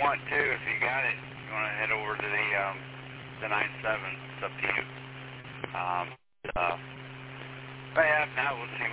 want to, if you got it, you want to head over to the 97. It's up to you. But yeah, now we'll see